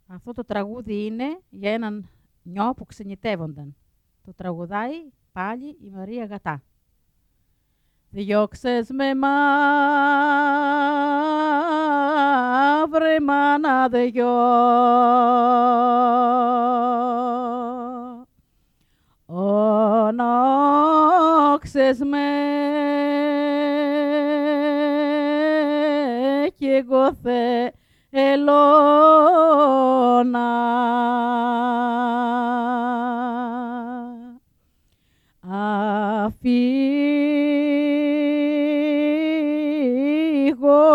Αυτό το τραγούδι είναι για έναν νιό που ξενιτεύονταν. Το τραγουδάει πάλι η Μαρία Γατά. Διώξες με μαύρη μάνα δυο, ονόξες με κι εγώ θέλω να φύγω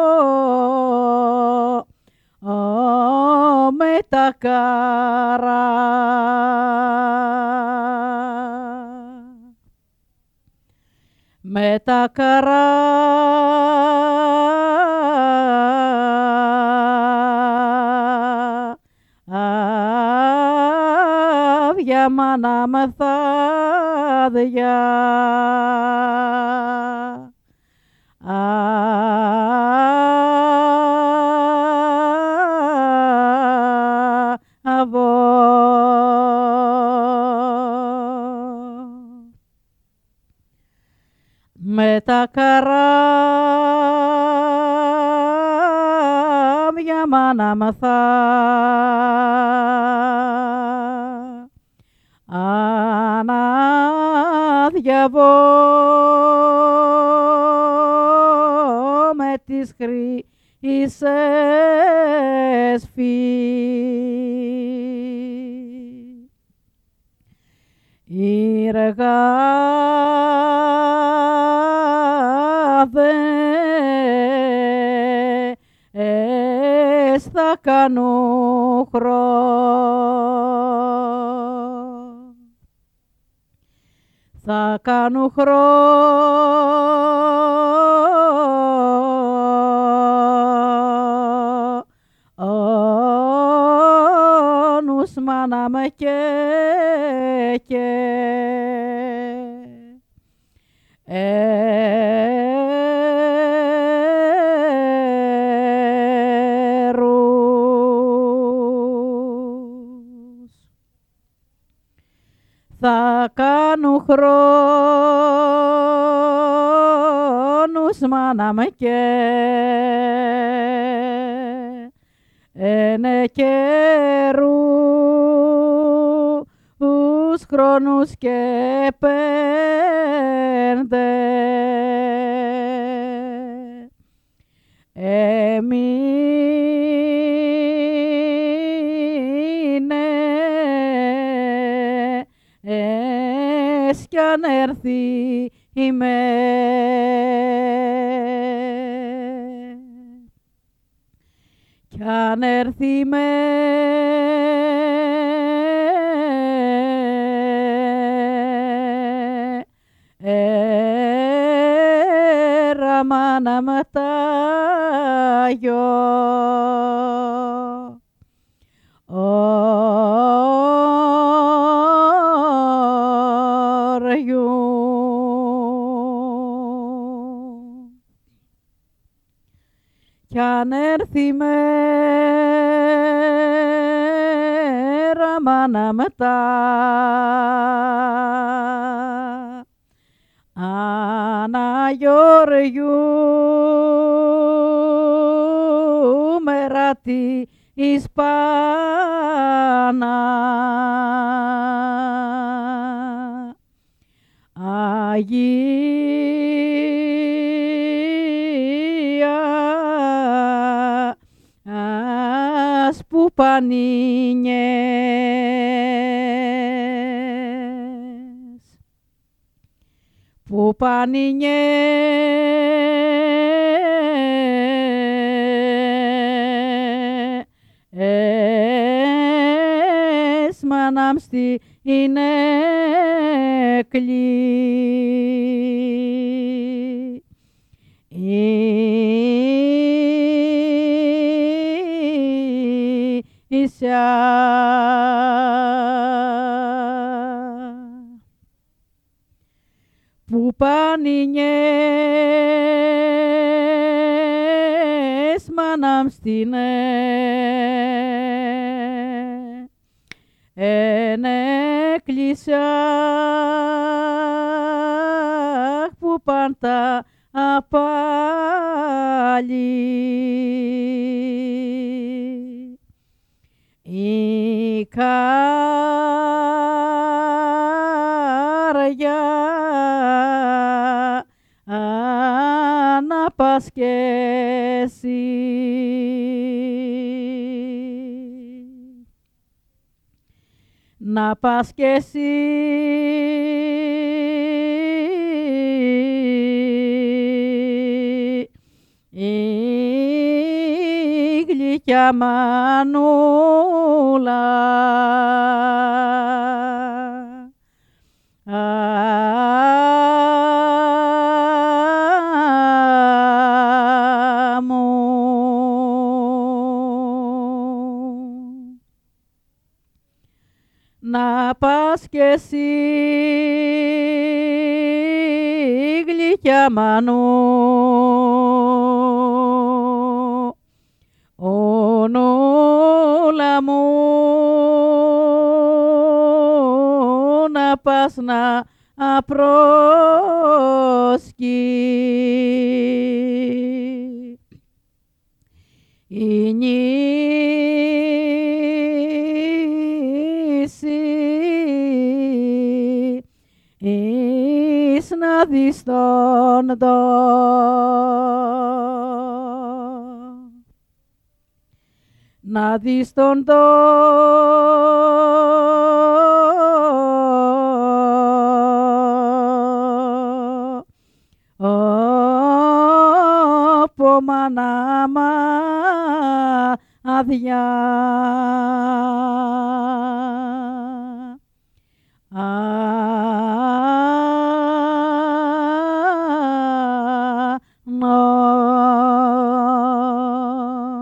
με τα καρά. Με τα καράβια μάνα μεθάδια, με τα καράβια μάνα αναδιαβώ με τις χρυσές ιργάδες θα κάνουν θα κάνουν χρόνους μάνα με θα κάνουν χρόνους μάνα με είναι καιρούς χρόνους και πέντε κι αν έρθει η κι αν έρθει η μέρα μάνα με τα γιο κι αν έρθει η μέρα μάνα μετά Αναγιώργιου μεράτη εις Πάνα Αγίας που πανίνιες που πανίνιες μανάμ στη είναι που πανίνιες μανάμ στην εν εκκλησιά που πάντα απάλλη. Η καρδιά αναπασκέσει. Να πας κι εσύ η γλυκιά μανούλα να πας κι εσύ γλυκιά μανούλα μου, να πας να απρόσκει. Η εις να δεις τον να δεις τον μάνα αδειά. No.